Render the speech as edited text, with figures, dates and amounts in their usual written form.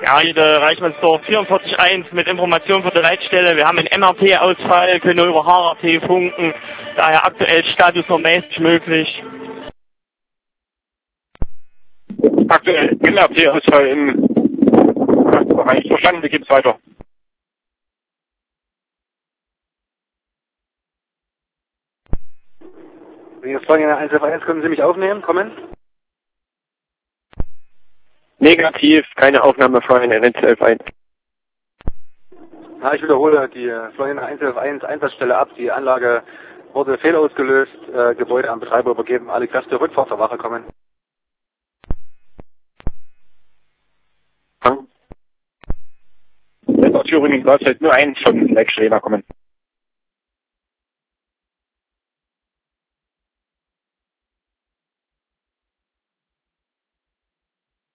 Ja, hier Reichmannsdorf 44.1 mit Information für die Leitstelle. Wir haben einen MRT-Ausfall, können nur über HRT funken. Daher aktuell Status noch mäßig möglich. Aktuell MRT-Ausfall im Bereich. Verstanden, wie geht's weiter? Hier Florian 111, können Sie mich aufnehmen? Kommen? Negativ, keine Aufnahme Florian 111. Ja, ich wiederhole, die Florian 111 Einsatzstelle ab. Die Anlage wurde fehlausgelöst, Gebäude am Betreiber übergeben. Alle Kräfte Rückfahrt zur Wache kommen. Thüringen Thüringen Goldzeit nur eins von Leitstelle kommen.